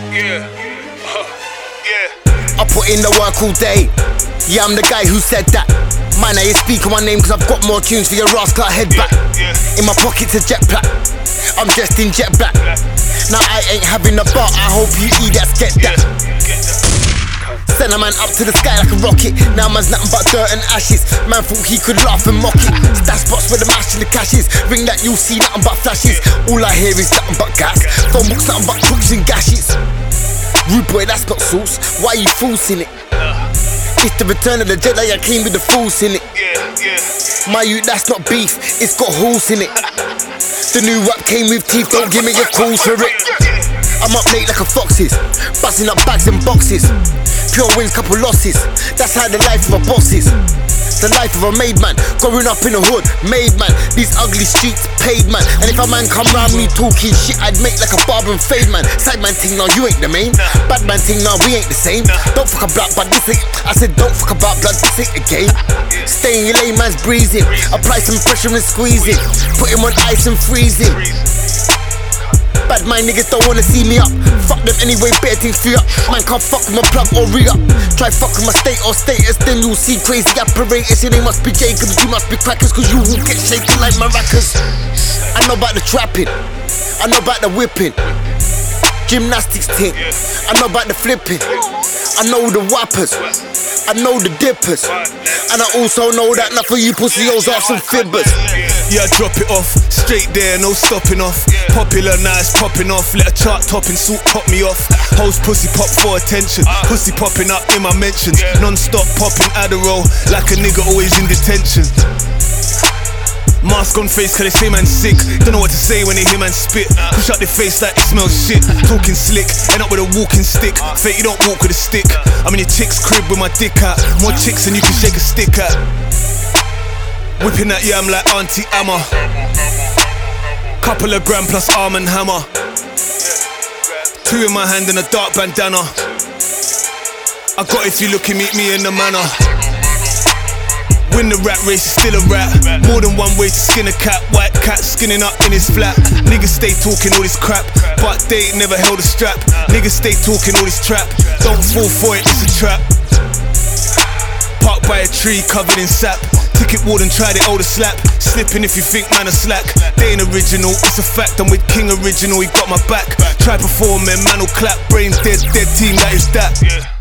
Yeah. I put in the work all day. Yeah, I'm the guy who said that. Man, I ain't speaking my name cause I've got more tunes for your rascal head back. In my pocket's a jet black. I'm dressed in jet black. Now I ain't having a bar, I hope you idiots get that. Send a man up to the sky like a rocket. Now man's nothing but dirt and ashes. Man thought he could laugh and mock it. Stash spots where the mash and the cash is. Ring that you'll see nothing but flashes. All I hear is nothing but gas. Phone books nothing but crooks and gashes. Rude boy, that's not sauce. Why you forcing it? It's the return of the Jedi, I came with the force in it. My youth, that's not beef, it's got horse in it. The new rap came with teeth, don't give me your calls for it. I'm up late like a fox's, busting up bags and boxes. Pure wins, couple losses, that's how the life of a boss is. The life of a made man, growing up in the hood, made man. These ugly streets, paid man. And if a man come round me talking shit, I'd make like a barber and fade man. Side man ting, now you ain't the main. Bad man ting, now we ain't the same. Don't fuck about blood, this ain't. I said don't fuck about blood, this ain't the game. Stay in your lane, man's breathing. Apply some pressure and squeeze it. Put him on ice and freeze him. Bad mind niggas don't wanna see me up. Fuck them anyway, better things free up. Man can't fuck with my plug or re-up. Try fuck with my state or status, then you'll see crazy apparatus. Your name must be Jacobs, you must be crackers, cause you will get shaken like maracas. I know about the trapping, I know about the whipping, gymnastics thing, I know about the flipping, I know the whoppers, I know the dippers, and I also know that enough of you pussies are some fibbers. Yeah, I drop it off, straight there, no stopping off. Popular, now it's popping off. Let a chart topping suit top me off. Hoes pussy pop for attention. Pussy popping up in my mentions. Non-stop popping Adderall, like a nigga always in detention. Mask on face cause they say man's sick. Don't know what to say when they hear man spit. Push out their face like it smells shit. Talking slick, end up with a walking stick. Fake you don't walk with a stick. I'm in your chick's crib with my dick out. More chicks than you can shake a stick at. Whipping that yam like Auntie Amma. Couple of grand plus arm and hammer. Two in my hand and a dark bandana. I got if you look at meet me in the manor. Win the rat race, is still a rat. More than one way to skin a cat. White cat skinning up in his flat. Niggas stay talking all this crap, but they ain't never held a strap. Niggas stay talking all this trap. Don't fall for it, it's a trap. Parked by a tree covered in sap. Ticket warden tried it, older slap. Slipping if you think man a slack. They ain't original, it's a fact. I'm with King Original, he got my back. Try perform, man will clap. Brains dead, dead team, that is that.